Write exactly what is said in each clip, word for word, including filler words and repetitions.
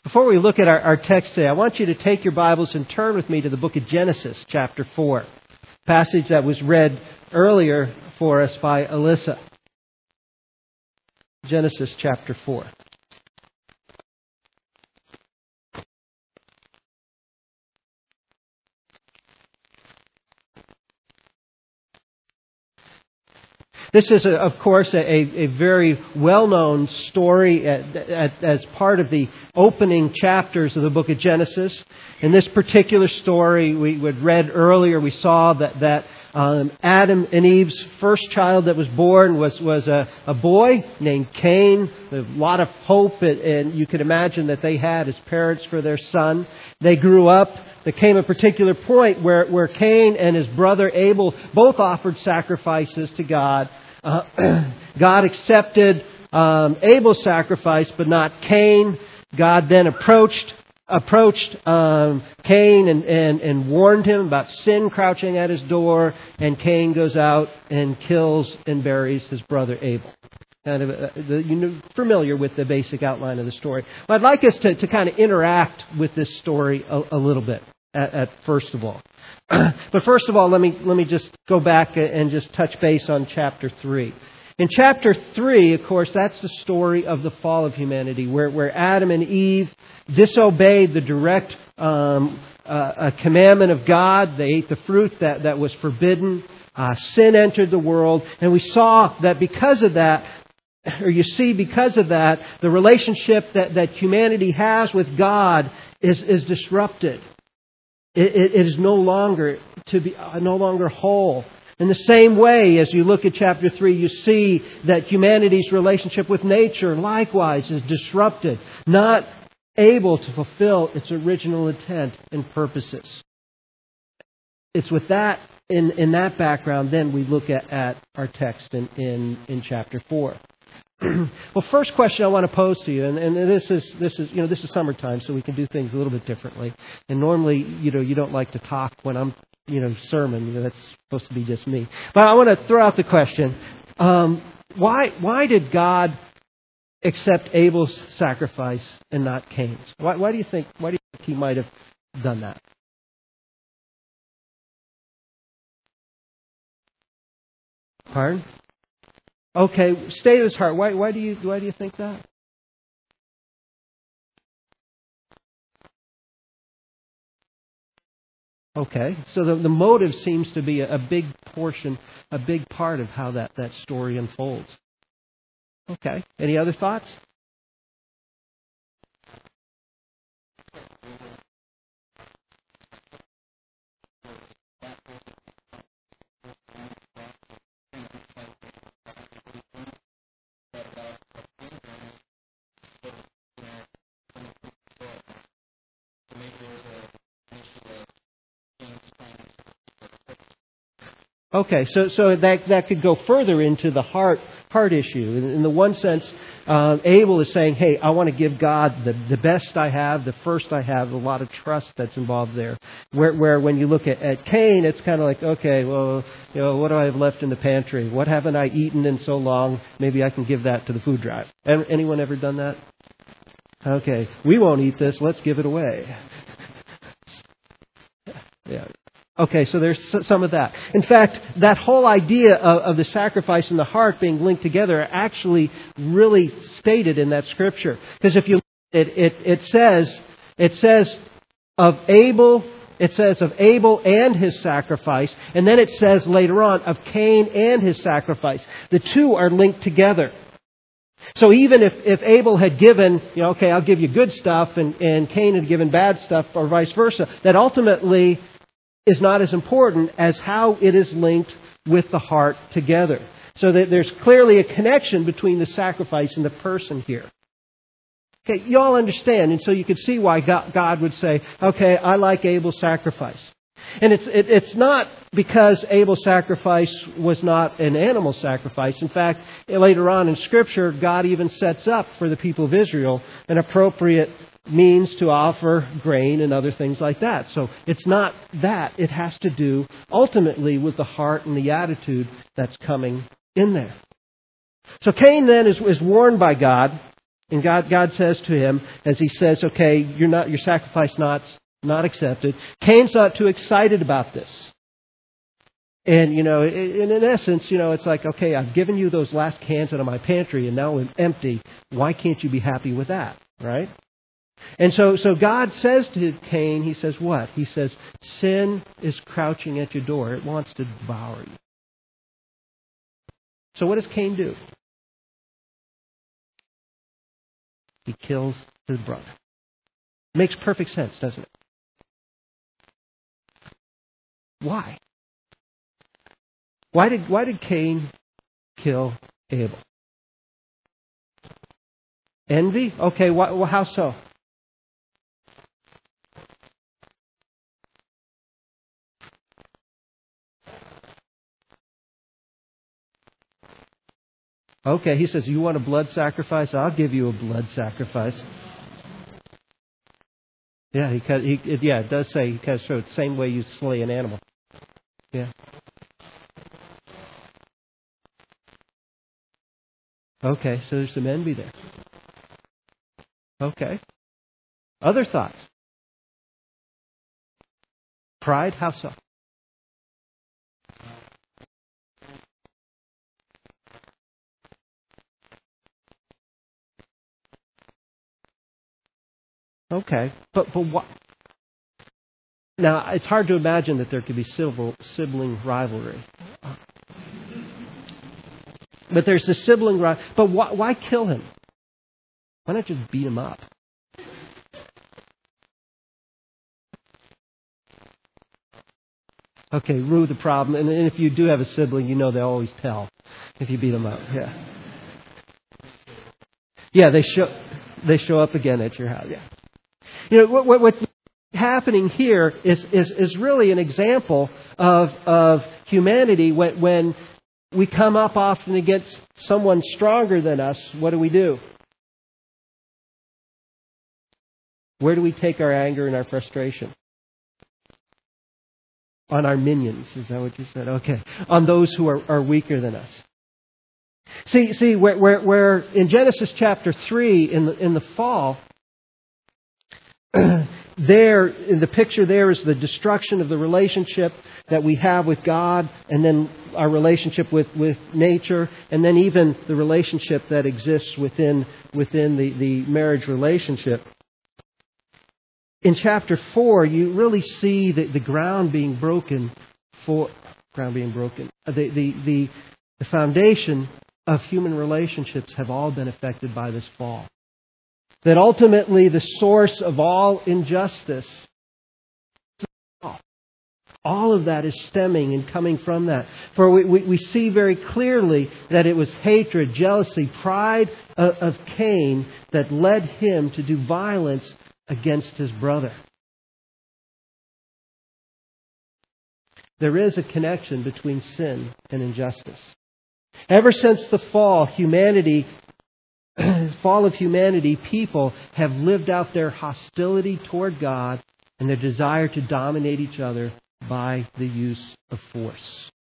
Before we look at our, our text today, I want you to take your Bibles and turn with me to the book of Genesis, chapter four. Passage that was read earlier for us by Alyssa. Genesis chapter four. This is, of course, a, a very well-known story as part of the opening chapters of the book of Genesis. In this particular story, we read earlier, we saw that, that um, Adam and Eve's first child that was born was, was a, a boy named Cain. A lot of hope, and you could imagine that they had as parents for their son. They grew up. There came a particular point where, where Cain and his brother Abel both offered sacrifices to God. Uh, God accepted um, Abel's sacrifice, but not Cain. God then approached approached um, Cain and, and, and warned him about sin crouching at his door. And Cain goes out and kills and buries his brother Abel. Kind of, uh, the, you know, familiar with the basic outline of the story. Well, I'd like us to, to kind of interact with this story a, a little bit. At, at first of all, but first of all, let me let me just go back and just touch base on chapter three. In chapter three, of course, that's the story of the fall of humanity, where where Adam and Eve disobeyed the direct um, uh, commandment of God. They ate the fruit that that was forbidden. Uh, sin entered the world, and we saw that because of that. Or you see, because of that, the relationship that, that humanity has with God is is disrupted. It, it, it is no longer to be uh, no longer whole. In the same way, as you look at chapter three, you see that humanity's relationship with nature likewise is disrupted, not able to fulfill its original intent and purposes. It's with that in, in that background, then we look at, at our text in, in, in chapter four. Well, first question I want to pose to you, and, and this is this is you know this is summertime, so we can do things a little bit differently. And normally, you know, you don't like to talk when I'm you know sermon. You know, that's supposed to be just me. But I want to throw out the question: um, Why why did God accept Abel's sacrifice and not Cain's? Why why do you think why do you think He might have done that? Pardon? Okay, state of his heart. Why, why do you why do you think that? Okay, so the, the motive seems to be a, a big portion, a big part of how that, that story unfolds. Okay, any other thoughts? Okay, so so that that could go further into the heart heart issue. In, in the one sense, uh, Abel is saying, "Hey, I want to give God the, the best I have, the first I have." A lot of trust that's involved there. Where where when you look at, at Cain, it's kind of like, okay, well, you know, what do I have left in the pantry? What haven't I eaten in so long? Maybe I can give that to the food drive. Anyone ever done that? Okay, we won't eat this. Let's give it away. Yeah. Okay, so there's some of that. In fact, that whole idea of, of the sacrifice and the heart being linked together are actually really stated in that scripture. Because if you look at it, it, it says, it says of Abel, it says of Abel and his sacrifice, and then it says later on of Cain and his sacrifice. The two are linked together. So even if, if Abel had given, you know, okay, I'll give you good stuff, and, and Cain had given bad stuff, or vice versa, that ultimately is not as important as how it is linked with the heart together. So that there's clearly a connection between the sacrifice and the person here. Okay, you all understand, and so you can see why God would say, okay, I like Abel's sacrifice. And it's it, it's not because Abel's sacrifice was not an animal sacrifice. In fact, later on in Scripture, God even sets up for the people of Israel an appropriate means to offer grain and other things like that. So it's not that. It has to do ultimately with the heart and the attitude that's coming in there. So Cain then is, is warned by God And God, God says to him, as he says, okay, you're not, your sacrifice not, not accepted. Cain's not too excited about this. And, you know, in, in essence, you know, it's like, okay, I've given you those last cans out of my pantry and now I'm empty. Why can't you be happy with that? Right? And so, so God says to Cain, he says what? He says, sin is crouching at your door. It wants to devour you. So what does Cain do? He kills his brother. Makes perfect sense, doesn't it? Why? Why did why did Cain kill Abel? Envy? Okay, why, well, how so? Okay, he says, you want a blood sacrifice? I'll give you a blood sacrifice. Yeah, he, he it, yeah, it does say he kind of showed the same way you slay an animal. Yeah. Okay, so there's some envy there. Okay. Other thoughts? Pride? How so? Okay, but but what? Now it's hard to imagine that there could be civil, sibling rivalry. But there's the sibling rivalry. But why, why kill him? Why not just beat him up? Okay, rue the problem. And, and if you do have a sibling, you know they always tell if you beat them up. Yeah, yeah, they show they show up again at your house. Yeah. You know, what, what, what's happening here is, is, is really an example of, of humanity. When, when we come up often against someone stronger than us, what do we do? Where do we take our anger and our frustration? On our minions, is that what you said? Okay. On those who are, are weaker than us. See, see, where, where, where in Genesis chapter three, in the, in the fall, there, in the picture there is the destruction of the relationship that we have with God, and then our relationship with, with nature, and then even the relationship that exists within within the, the marriage relationship. In chapter four, you really see the, the ground being broken for ground being broken. The, the the the foundation of human relationships have all been affected by this fall. That ultimately the source of all injustice, all of that is stemming and coming from that. For we, we, we see very clearly that it was hatred, jealousy, pride of, of Cain that led him to do violence against his brother. There is a connection between sin and injustice. Ever since the fall, humanity fall of humanity, people have lived out their hostility toward God and their desire to dominate each other by the use of force.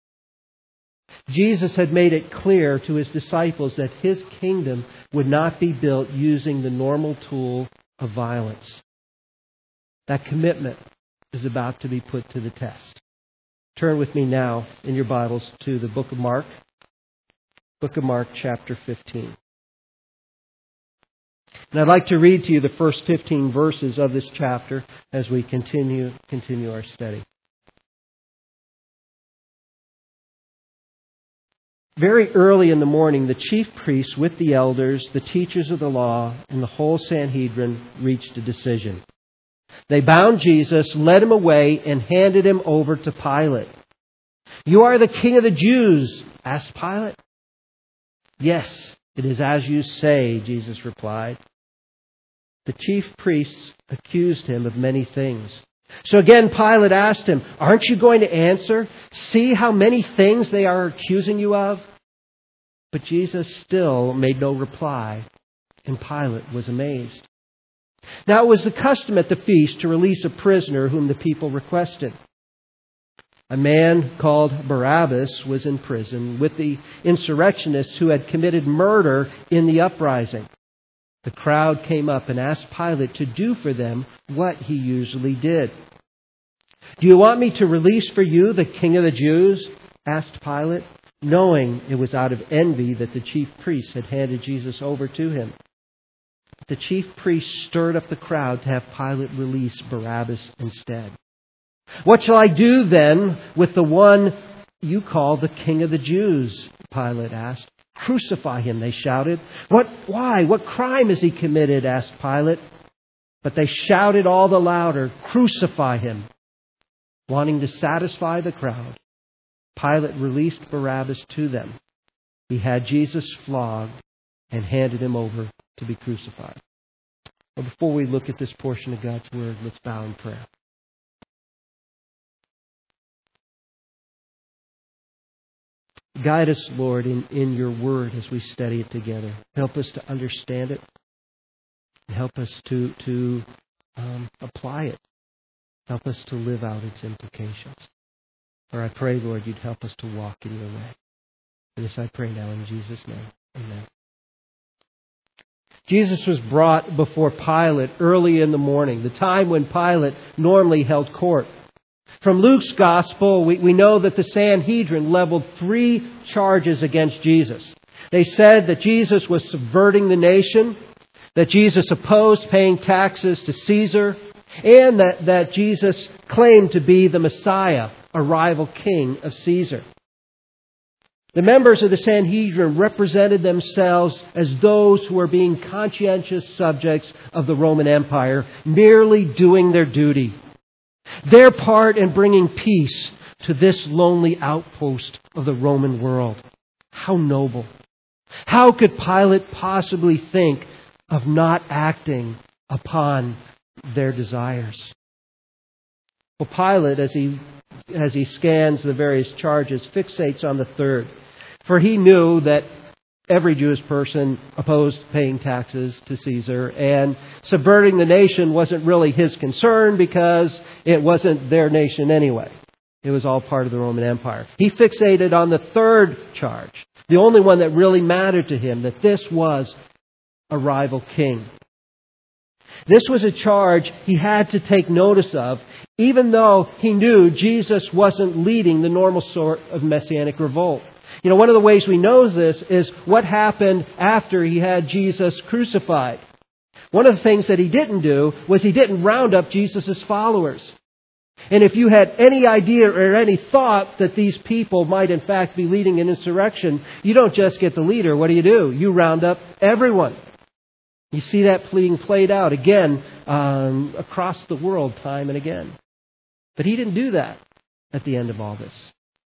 Jesus had made it clear to his disciples that his kingdom would not be built using the normal tool of violence. That commitment is about to be put to the test. Turn with me now in your Bibles to the book of Mark. Book of Mark, chapter fifteen. And I'd like to read to you the first fifteen verses of this chapter as we continue continue our study. Very early in the morning, the chief priests with the elders, the teachers of the law, and the whole Sanhedrin reached a decision. They bound Jesus, led him away, and handed him over to Pilate. "You are the king of the Jews?" asked Pilate. "Yes, it is as you say," Jesus replied. The chief priests accused him of many things. So again, Pilate asked him, "Aren't you going to answer? See how many things they are accusing you of?" But Jesus still made no reply, and Pilate was amazed. Now it was the custom at the feast to release a prisoner whom the people requested. A man called Barabbas was in prison with the insurrectionists who had committed murder in the uprising. The crowd came up and asked Pilate to do for them what he usually did. "Do you want me to release for you the King of the Jews?" asked Pilate, knowing it was out of envy that the chief priests had handed Jesus over to him. But the chief priests stirred up the crowd to have Pilate release Barabbas instead. "What shall I do then with the one you call the King of the Jews?" Pilate asked. "Crucify him," they shouted. "What? Why? What crime has he committed?" asked Pilate. But they shouted all the louder, "Crucify him." Wanting to satisfy the crowd, Pilate released Barabbas to them. He had Jesus flogged and handed him over to be crucified. Well, before we look at this portion of God's Word, let's bow in prayer. Guide us, Lord, in, in your Word as we study it together. Help us to understand it. Help us to, to um, apply it. Help us to live out its implications. For I pray, Lord, you'd help us to walk in your way. And this I pray now in Jesus' name. Amen. Jesus was brought before Pilate early in the morning, the time when Pilate normally held court. From Luke's Gospel, we, we know that the Sanhedrin leveled three charges against Jesus. They said that Jesus was subverting the nation, that Jesus opposed paying taxes to Caesar, and that, that Jesus claimed to be the Messiah, a rival king of Caesar. The members of the Sanhedrin represented themselves as those who were being conscientious subjects of the Roman Empire, merely doing their duty. Their part in bringing peace to this lonely outpost of the Roman world. How noble. How could Pilate possibly think of not acting upon their desires? Well, Pilate, as he as he scans the various charges, fixates on the third. For he knew that every Jewish person opposed paying taxes to Caesar, and subverting the nation wasn't really his concern because it wasn't their nation anyway. It was all part of the Roman Empire. He fixated on the third charge, the only one that really mattered to him, that this was a rival king. This was a charge he had to take notice of, even though he knew Jesus wasn't leading the normal sort of messianic revolt. You know, one of the ways we know this is what happened after he had Jesus crucified. One of the things that he didn't do was he didn't round up Jesus' followers. And if you had any idea or any thought that these people might in fact be leading an insurrection, you don't just get the leader. What do you do? You round up everyone. You see that being played out again um, across the world time and again. But he didn't do that at the end of all this.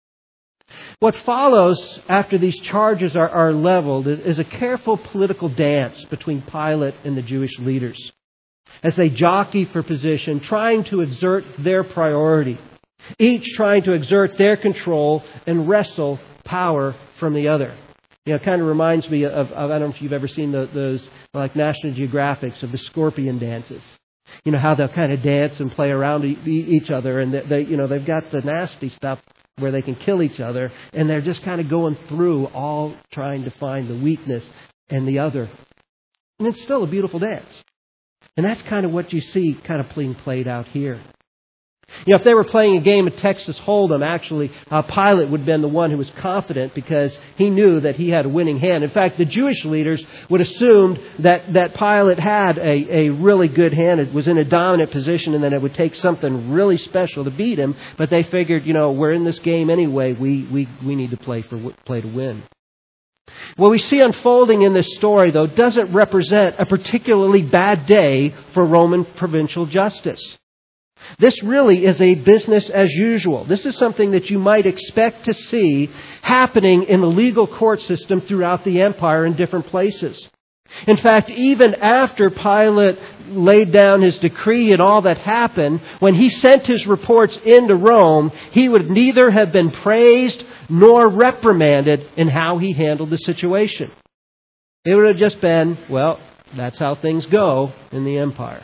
What follows after these charges are, are leveled is a careful political dance between Pilate and the Jewish leaders as they jockey for position, trying to exert their priority, each trying to exert their control and wrestle power from the other. You know, it kind of reminds me of, of I don't know if you've ever seen the, those like National Geographics of the scorpion dances. You know, how they'll kind of dance and play around each other, and they, they you know, they've got the nasty stuff where they can kill each other, and they're just kind of going through all trying to find the weakness in the other. And it's still a beautiful dance. And that's kind of what you see kind of being played out here. You know, if they were playing a game of Texas Hold'em, actually, uh, Pilate would have been the one who was confident because he knew that he had a winning hand. In fact, the Jewish leaders would assume that, that Pilate had a, a really good hand. It was in a dominant position, and then it would take something really special to beat him. But they figured, you know, we're in this game anyway. We, we, we need to play for play to win. What we see unfolding in this story, though, doesn't represent a particularly bad day for Roman provincial justice. This really is a business as usual. This is something that you might expect to see happening in the legal court system throughout the empire in different places. In fact, even after Pilate laid down his decree and all that happened, when he sent his reports into Rome, he would neither have been praised nor reprimanded in how he handled the situation. It would have just been, well, that's how things go in the empire.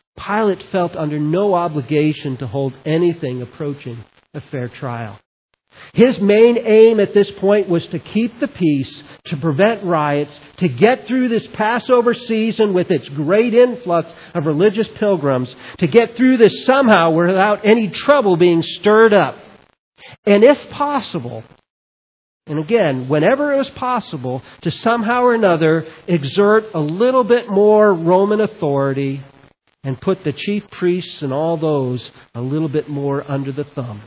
Pilate felt under no obligation to hold anything approaching a fair trial. His main aim at this point was to keep the peace, to prevent riots, to get through this Passover season with its great influx of religious pilgrims, to get through this somehow without any trouble being stirred up. And if possible, and again, whenever it was possible, to somehow or another exert a little bit more Roman authority and put the chief priests and all those a little bit more under the thumb.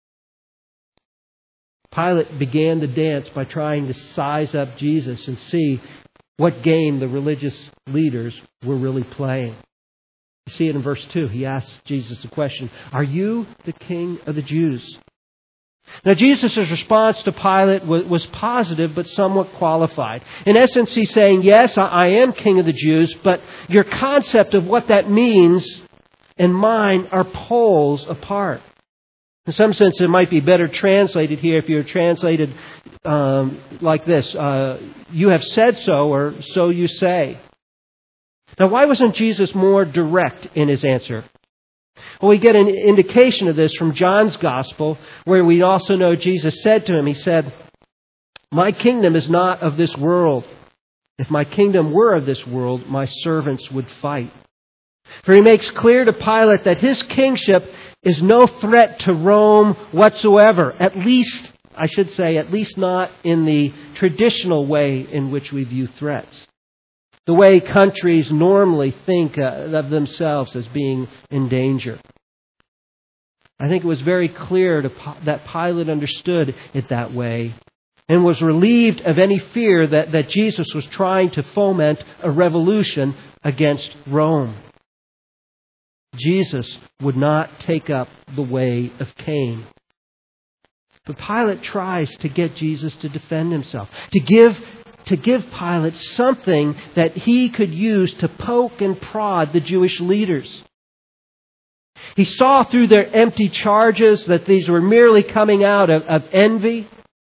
Pilate began the dance by trying to size up Jesus and see what game the religious leaders were really playing. You see it in verse two. He asks Jesus a question, "Are you the king of the Jews?" Now, Jesus' response to Pilate was positive but somewhat qualified. In essence, he's saying, yes, I am king of the Jews, but your concept of what that means and mine are poles apart. In some sense, it might be better translated here if you're translated um, like this. Uh, you have said so, or so you say. Now, why wasn't Jesus more direct in his answer? Well, we get an indication of this from John's Gospel, where we also know Jesus said to him, he said, "My kingdom is not of this world. If my kingdom were of this world, my servants would fight." For he makes clear to Pilate that his kingship is no threat to Rome whatsoever. At least, I should say, at least not in the traditional way in which we view threats. The way countries normally think uh, of themselves as being in danger. I think it was very clear to, that Pilate understood it that way and was relieved of any fear that, that Jesus was trying to foment a revolution against Rome. Jesus would not take up the way of Cain. But Pilate tries to get Jesus to defend himself, to give to give Pilate something that he could use to poke and prod the Jewish leaders. He saw through their empty charges that these were merely coming out of, of envy.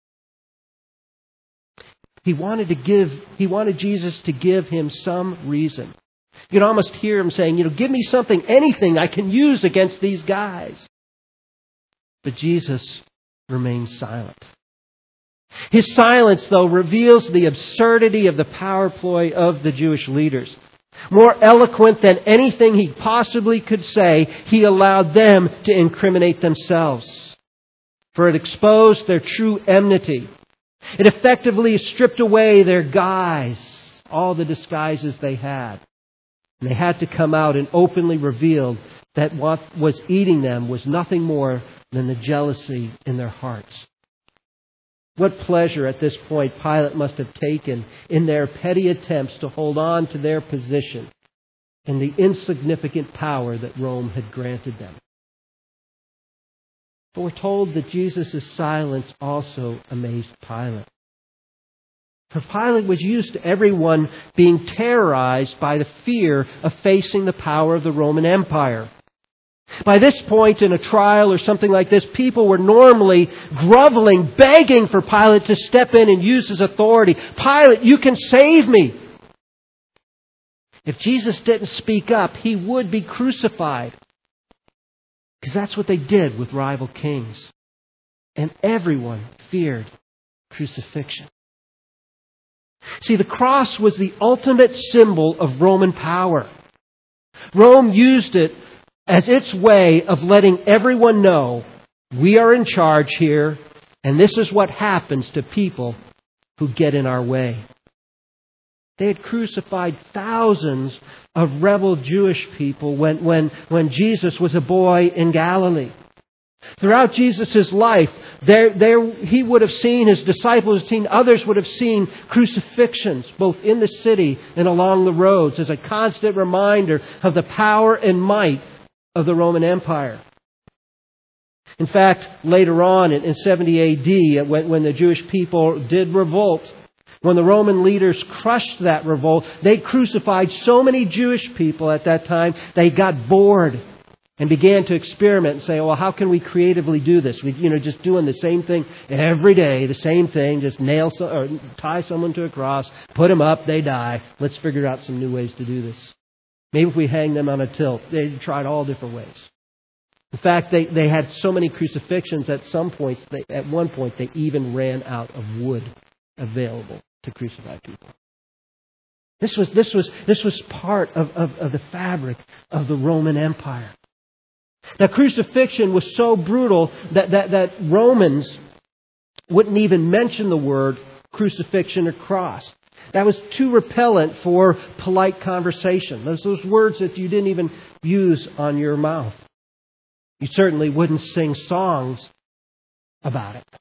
He wanted to give, he wanted Jesus to give him some reason. You can almost hear him saying, you know, give me something, anything I can use against these guys. But Jesus remains silent. His silence, though, reveals the absurdity of the power ploy of the Jewish leaders. More eloquent than anything he possibly could say, he allowed them to incriminate themselves. For it exposed their true enmity. It effectively stripped away their guise, all the disguises they had. And they had to come out and openly reveal that what was eating them was nothing more than the jealousy in their hearts. What pleasure at this point Pilate must have taken in their petty attempts to hold on to their position and the insignificant power that Rome had granted them. But we're told that Jesus' silence also amazed Pilate. For Pilate was used to everyone being terrorized by the fear of facing the power of the Roman Empire. By this point in a trial or something like this, people were normally groveling, begging for Pilate to step in and use his authority. Pilate, you can save me. If Jesus didn't speak up, he would be crucified. Because that's what they did with rival kings. And everyone feared crucifixion. See, the cross was the ultimate symbol of Roman power. Rome used it as its way of letting everyone know we are in charge here, and this is what happens to people who get in our way. They had crucified thousands of rebel Jewish people when, when, when Jesus was a boy in Galilee. Throughout Jesus' life, there, there, he would have seen, his disciples had seen, others would have seen crucifixions, both in the city and along the roads, as a constant reminder of the power and might of the Roman Empire. In fact, later on in seventy A D, when, when the Jewish people did revolt, when the Roman leaders crushed that revolt, they crucified so many Jewish people at that time, they got bored and began to experiment and say, well, how can we creatively do this? We, you know, just doing the same thing every day, the same thing, just nail some, or tie someone to a cross, put them up, they die. Let's figure out some new ways to do this. Maybe if we hang them on a tilt. They tried all different ways. In fact, they, they had so many crucifixions at some points, they, at one point they even ran out of wood available to crucify people. This was, this was, this was part of, of, of the fabric of the Roman Empire. Now, crucifixion was so brutal that, that, that Romans wouldn't even mention the word crucifixion or cross. That was too repellent for polite conversation. Those those words that you didn't even use on your mouth. You certainly wouldn't sing songs about it.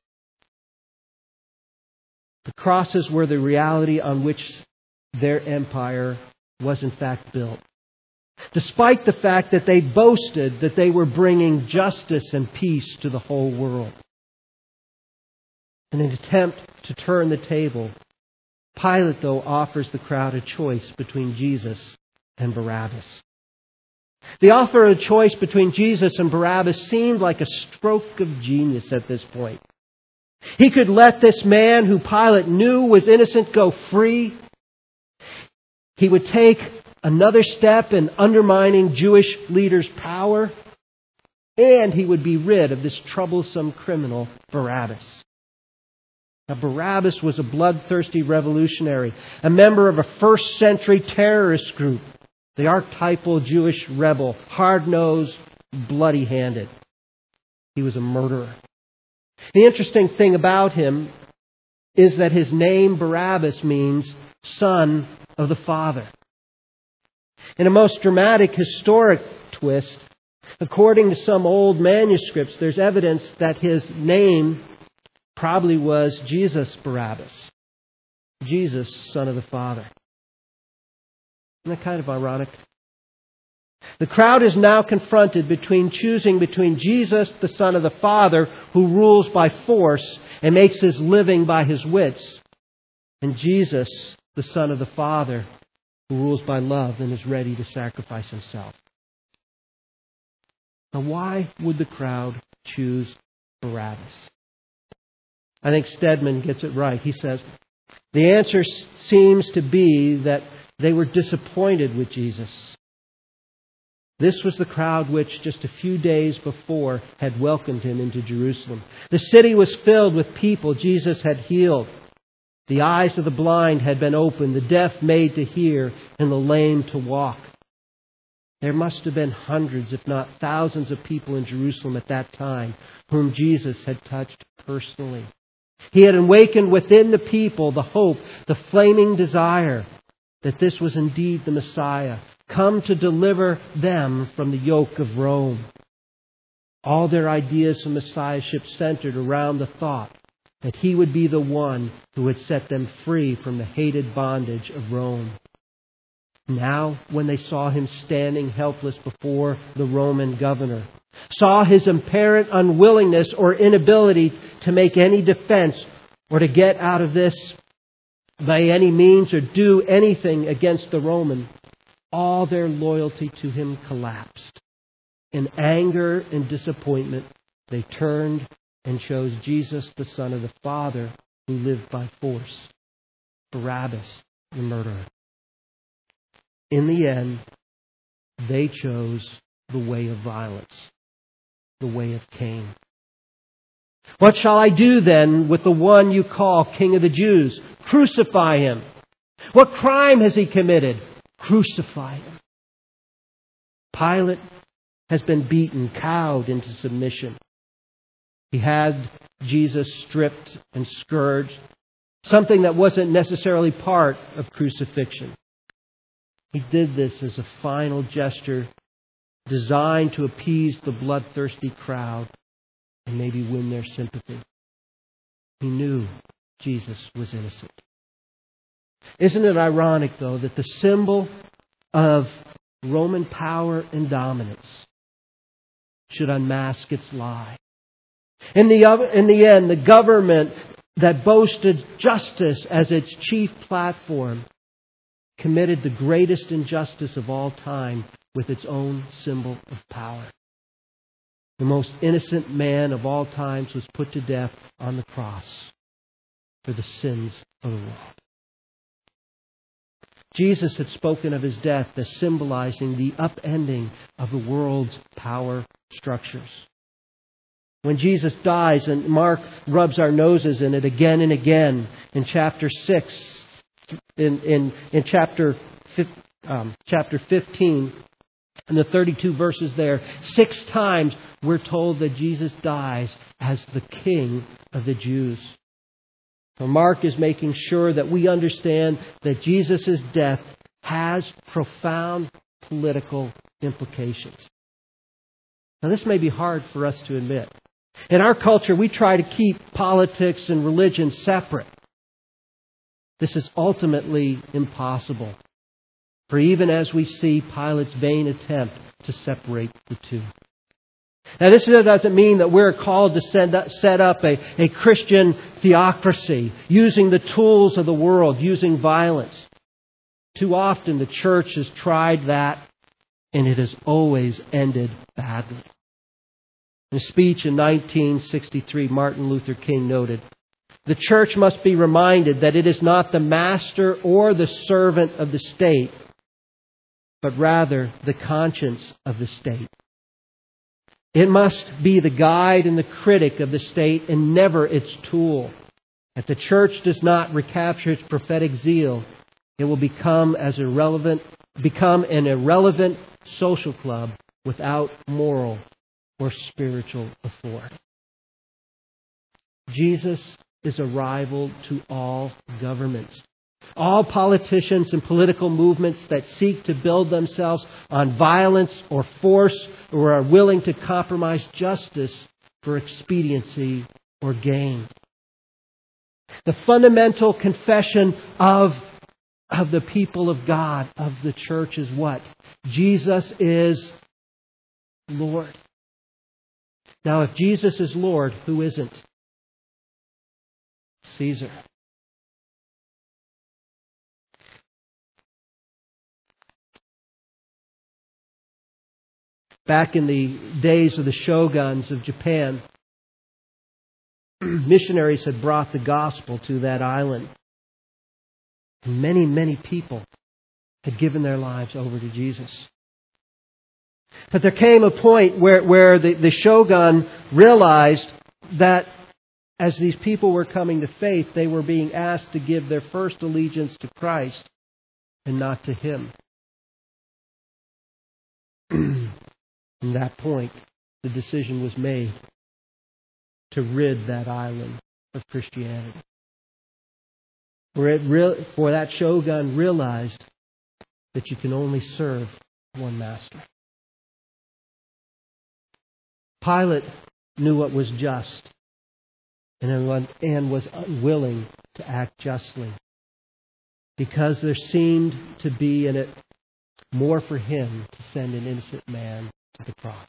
The crosses were the reality on which their empire was in fact built. Despite the fact that they boasted that they were bringing justice and peace to the whole world. In an attempt to turn the table, Pilate, though, offers the crowd a choice between Jesus and Barabbas. The offer of a choice between Jesus and Barabbas seemed like a stroke of genius at this point. He could let this man who Pilate knew was innocent go free. He would take another step in undermining Jewish leaders' power, and he would be rid of this troublesome criminal, Barabbas. Now, Barabbas was a bloodthirsty revolutionary, a member of a first century terrorist group, the archetypal Jewish rebel, hard-nosed, bloody-handed. He was a murderer. The interesting thing about him is that his name, Barabbas, means son of the Father. In a most dramatic historic twist, according to some old manuscripts, there's evidence that his name probably was Jesus Barabbas. Jesus, son of the Father. Isn't that kind of ironic? The crowd is now confronted between choosing between Jesus, the Son of the Father, who rules by force and makes his living by his wits, and Jesus, the Son of the Father, who rules by love and is ready to sacrifice himself. Now, why would the crowd choose Barabbas? I think Stedman gets it right. He says, the answer seems to be that they were disappointed with Jesus. This was the crowd which just a few days before had welcomed him into Jerusalem. The city was filled with people Jesus had healed. The eyes of the blind had been opened, the deaf made to hear, and the lame to walk. There must have been hundreds, if not thousands, of people in Jerusalem at that time whom Jesus had touched personally. He had awakened within the people the hope, the flaming desire that this was indeed the Messiah, come to deliver them from the yoke of Rome. All their ideas of Messiahship centered around the thought that he would be the one who would set them free from the hated bondage of Rome. Now, when they saw him standing helpless before the Roman governor, saw his apparent unwillingness or inability to make any defense or to get out of this by any means or do anything against the Roman, all their loyalty to him collapsed. In anger and disappointment, they turned and chose Jesus, the Son of the Father, who lived by force, Barabbas, the murderer. In the end, they chose the way of violence, the way of Cain. What shall I do then with the one you call King of the Jews? Crucify him. What crime has he committed? Crucify him. Pilate has been beaten, cowed into submission. He had Jesus stripped and scourged, something that wasn't necessarily part of crucifixion. He did this as a final gesture designed to appease the bloodthirsty crowd and maybe win their sympathy. He knew Jesus was innocent. Isn't it ironic, though, that the symbol of Roman power and dominance should unmask its lie? In the, in the end, the government that boasted justice as its chief platform committed the greatest injustice of all time with its own symbol of power. The most innocent man of all times was put to death on the cross for the sins of the world. Jesus had spoken of his death as symbolizing the upending of the world's power structures. When Jesus dies, and Mark rubs our noses in it again and again in chapter six, in in, in chapter um, chapter fifteen, in the thirty-two verses there, six times we're told that Jesus dies as the King of the Jews. So Mark is making sure that we understand that Jesus' death has profound political implications. Now, this may be hard for us to admit. In our culture, we try to keep politics and religion separate. This is ultimately impossible. For even as we see Pilate's vain attempt to separate the two. Now, this doesn't mean that we're called to send up, set up a, a Christian theocracy, using the tools of the world, using violence. Too often the church has tried that, and it has always ended badly. In a speech in nineteen sixty-three, Martin Luther King noted, "The church must be reminded that it is not the master or the servant of the state, but rather the conscience of the state. It must be the guide and the critic of the state and never its tool. If the church does not recapture its prophetic zeal, it will become as irrelevant, become an irrelevant social club without moral or spiritual authority." Jesus is a rival to all governments. All politicians and political movements that seek to build themselves on violence or force or are willing to compromise justice for expediency or gain. The fundamental confession of, of the people of God, of the church, is what? Jesus is Lord. Now, if Jesus is Lord, who isn't? Caesar. Back in the days of the shoguns of Japan, missionaries had brought the gospel to that island. And many, many people had given their lives over to Jesus. But there came a point where, where the, the shogun realized that as these people were coming to faith, they were being asked to give their first allegiance to Christ and not to Him. From that point, the decision was made to rid that island of Christianity. For, it re- for that shogun realized that you can only serve one master. Pilate knew what was just and, and was unwilling to act justly because there seemed to be in it more for him to send an innocent man to the cross.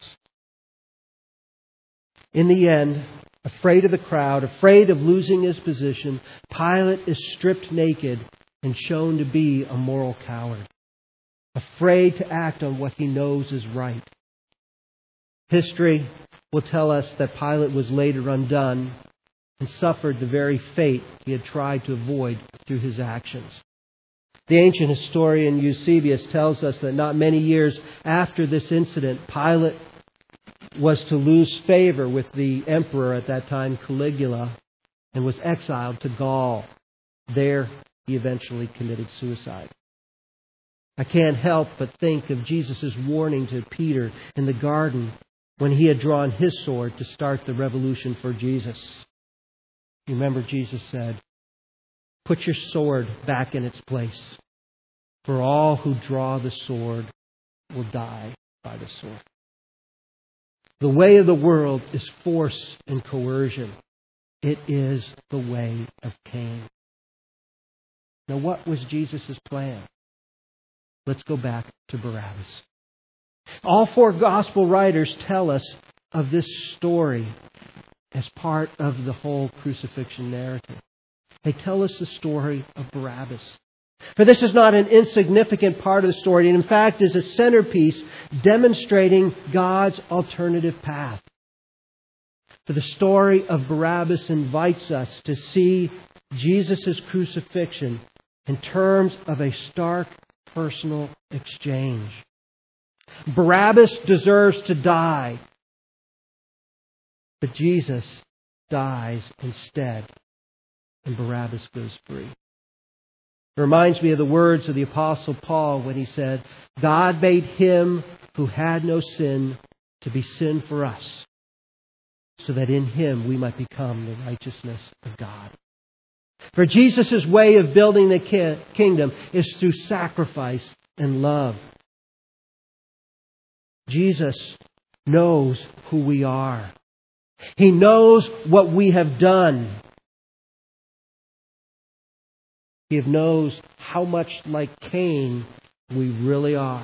In the end, afraid of the crowd, afraid of losing his position, Pilate is stripped naked and shown to be a moral coward, afraid to act on what he knows is right. History will tell us that Pilate was later undone and suffered the very fate he had tried to avoid through his actions. The ancient historian Eusebius tells us that not many years after this incident, Pilate was to lose favor with the emperor at that time, Caligula, and was exiled to Gaul. There, he eventually committed suicide. I can't help but think of Jesus' warning to Peter in the garden when he had drawn his sword to start the revolution for Jesus. You remember Jesus said, "Put your sword back in its place, for all who draw the sword will die by the sword." The way of the world is force and coercion. It is the way of Cain. Now, what was Jesus' plan? Let's go back to Barabbas. All four gospel writers tell us of this story as part of the whole crucifixion narrative. They tell us the story of Barabbas. For this is not an insignificant part of the story, and in fact is a centerpiece demonstrating God's alternative path. For the story of Barabbas invites us to see Jesus' crucifixion in terms of a stark personal exchange. Barabbas deserves to die, but Jesus dies instead, and Barabbas goes free. It reminds me of the words of the Apostle Paul when he said, God made him who had no sin to be sin for us, so that in him we might become the righteousness of God. For Jesus' way of building the kingdom is through sacrifice and love. Jesus knows who we are. He knows what we have done. He knows how much like Cain we really are.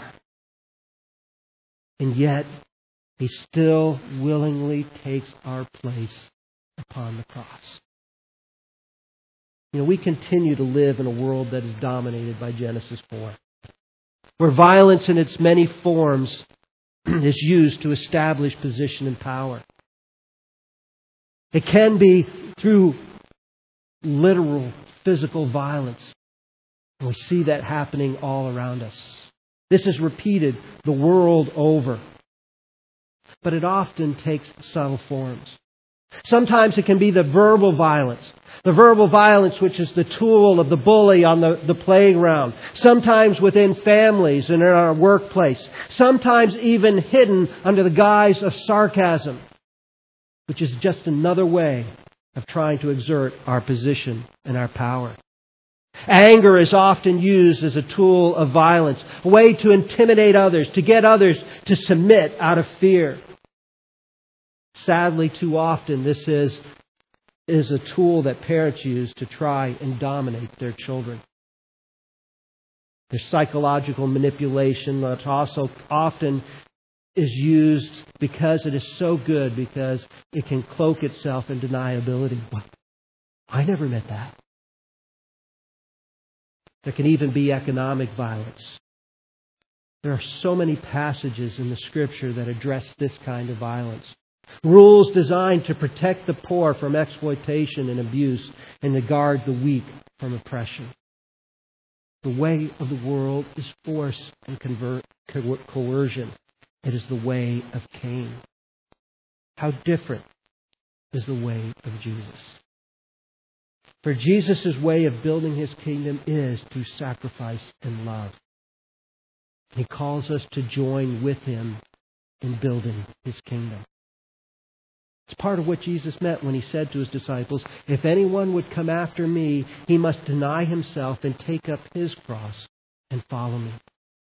And yet, He still willingly takes our place upon the cross. You know, we continue to live in a world that is dominated by Genesis four, where violence in its many forms is used to establish position and power. It can be through literal physical violence. And we see that happening all around us. This is repeated the world over. But it often takes subtle forms. Sometimes it can be the verbal violence. The verbal violence which is the tool of the bully on the, the playground. Sometimes within families and in our workplace. Sometimes even hidden under the guise of sarcasm, which is just another way of trying to exert our position and our power. Anger is often used as a tool of violence, a way to intimidate others, to get others to submit out of fear. Sadly, too often, this is, is a tool that parents use to try and dominate their children. There's psychological manipulation that also often is used because it is so good, because it can cloak itself in deniability. Well, I never meant that. There can even be economic violence. There are so many passages in the Scripture that address this kind of violence. Rules designed to protect the poor from exploitation and abuse and to guard the weak from oppression. The way of the world is force and convert, co- coercion. It is the way of Cain. How different is the way of Jesus? For Jesus' way of building His kingdom is through sacrifice and love. He calls us to join with Him in building His kingdom. It's part of what Jesus meant when He said to His disciples, if anyone would come after me, he must deny himself and take up his cross and follow me.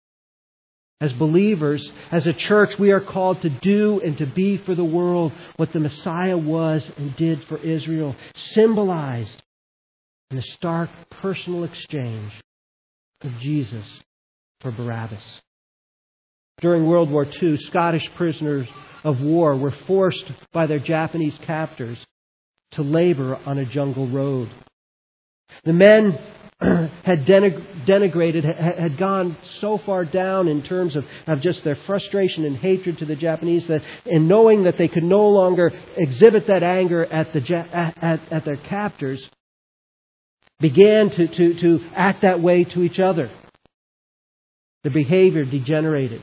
As believers, as a church, we are called to do and to be for the world what the Messiah was and did for Israel, symbolized in a stark personal exchange of Jesus for Barabbas. During World War Two, Scottish prisoners of war were forced by their Japanese captors to labor on a jungle road. The men had denig- denigrated, had gone so far down in terms of, of just their frustration and hatred to the Japanese that, and knowing that they could no longer exhibit that anger at the at, at, at their captors, began to, to, to act that way to each other. The behavior degenerated.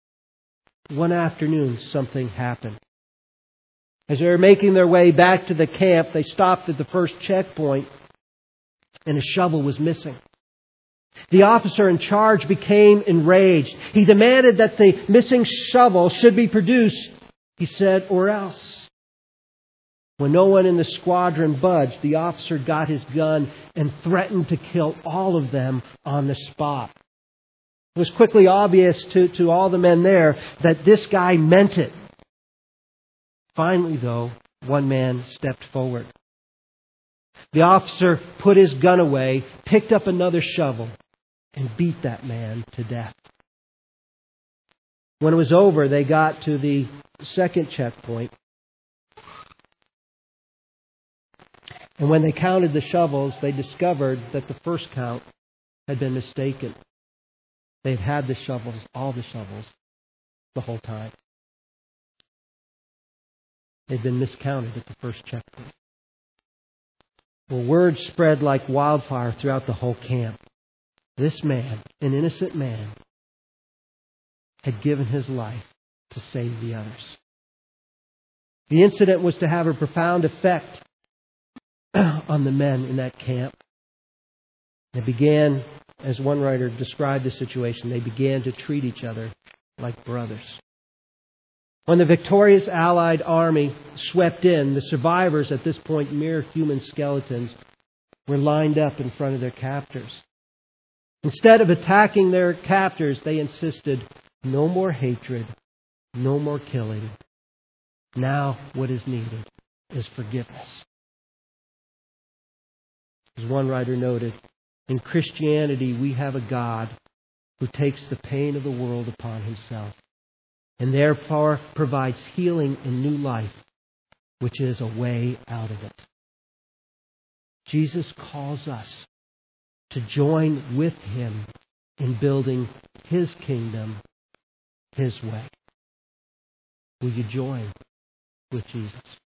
One afternoon, something happened. As they were making their way back to the camp, they stopped at the first checkpoint, and a shovel was missing. The officer in charge became enraged. He demanded that the missing shovel should be produced. He said, or else. When no one in the squadron budged, the officer got his gun and threatened to kill all of them on the spot. It was quickly obvious to, to all the men there that this guy meant it. Finally, though, one man stepped forward. The officer put his gun away, picked up another shovel, and beat that man to death. When it was over, they got to the second checkpoint. And when they counted the shovels, they discovered that the first count had been mistaken. They'd had the shovels, all the shovels, the whole time. They'd been miscounted at the first checkpoint. Well, word spread like wildfire throughout the whole camp. This man, an innocent man, had given his life to save the others. The incident was to have a profound effect on the men in that camp. They began, as one writer described the situation, they began to treat each other like brothers. When the victorious Allied army swept in, the survivors, at this point mere human skeletons, were lined up in front of their captors. Instead of attacking their captors, they insisted, no more hatred, no more killing. Now what is needed is forgiveness. As one writer noted, in Christianity we have a God who takes the pain of the world upon himself and therefore provides healing and new life, which is a way out of it. Jesus calls us to join with Him in building His kingdom His way. Will you join with Jesus?